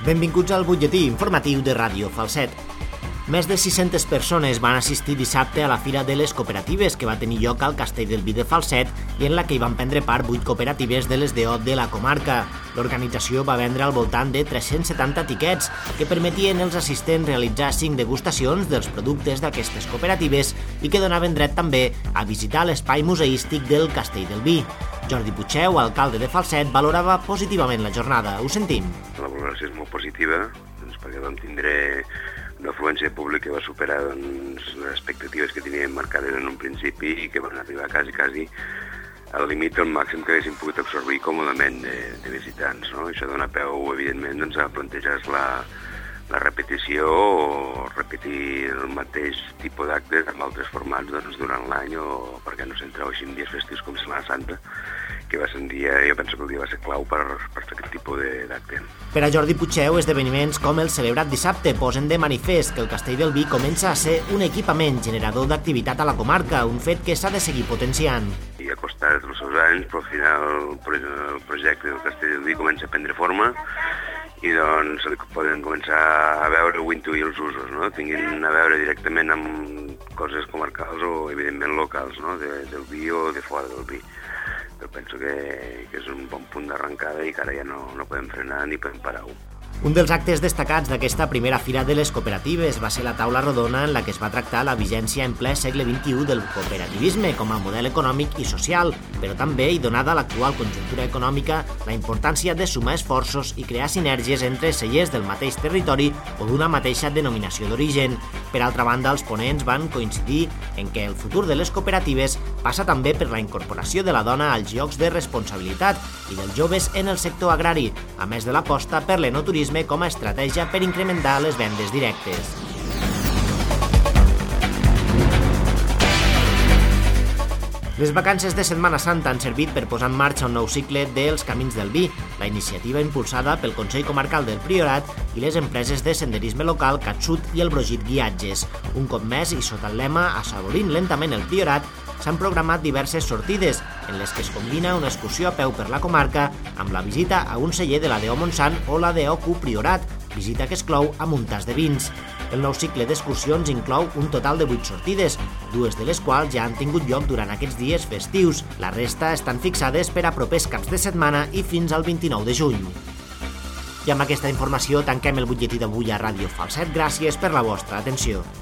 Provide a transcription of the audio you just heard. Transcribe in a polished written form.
Benvinguts al butlletí informatiu de Ràdio Falset. Més de 600 persones van assistir dissabte a la Fira de les Cooperatives que va tenir lloc al Castelldelví de Falset i en la que hi van prendre part 8 cooperatives de les DO de la comarca. L'organització va vendre al voltant de 370 tiquets que permetien als assistents realitzar 5 degustacions dels productes d'aquestes cooperatives i que donaven dret també a visitar l'espai museístic del Castelldelví. Jordi Puigdeu, alcalde de Falset, valorava positivament la jornada. Ho sentim. La valoració és molt positiva, perquè vam tindre una afluència pública que va superar les expectatives que teníem marcades en un principi i que van arribar quasi al límit del màxim que haguéssim pogut absorbir còmodament de visitants. No? Això dona peu, evidentment, a plantejar la repetició o repetir el mateix tipus d'actes amb altres formats durant l'any o perquè no s'entreu així en dies festius com Setmana Santa, que va ser un dia, jo penso que el dia va ser clau per fer aquest tipus d'acte. Per a Jordi Puigdeu, esdeveniments com el celebrat dissabte posen de manifest que el Castelldelví comença a ser un equipament generador d'activitat a la comarca, un fet que s'ha de seguir potenciant. I ha costat els seus anys, però al final el projecte del Castelldelví comença a prendre forma i doncs poden començar a veure o intuir els usos, no? Tinguin a veure directament amb coses comarcals o evidentment locals, no? Del vi o de fora del vi. Però penso que és un bon punt d'arrencada i que ara ja no podem frenar ni podem parar-ho. Un dels actes destacats d'aquesta primera Fira de les Cooperatives va ser la taula rodona en la que es va tractar la vigència en ple segle XXI del cooperativisme com a model econòmic i social, però també, i donada l'actual conjuntura econòmica, la importància de sumar esforços i crear sinergies entre cellers del mateix territori o d'una mateixa denominació d'origen. Per altra banda, els ponents van coincidir en que el futur de les cooperatives passa també per la incorporació de la dona als llocs de responsabilitat i dels joves en el sector agrari, a més de l'aposta per l'enoturisme com a estratègia per incrementar les vendes directes. Les vacances de Setmana Santa han servit per posar en marxa un nou cicle dels Camins del Vi, la iniciativa impulsada pel Consell Comarcal del Priorat i les empreses de senderisme local Catsut i el Brogit Guiatges. Un cop més, i sota el lema Assaborint lentament el Priorat, s'han programat diverses sortides en les que es combina una excursió a peu per la comarca amb la visita a un celler de la DO Montsant o la DO Q Priorat, visita que es clou amb un tas de vins. El nou cicle d'excursions inclou un total de 8 sortides, 2 de les quals ja han tingut lloc durant aquests dies festius. La resta estan fixades per a propers caps de setmana i fins al 29 de juny. I amb aquesta informació tanquem el butlletí d'avui a Ràdio Falset. Gràcies per la vostra atenció.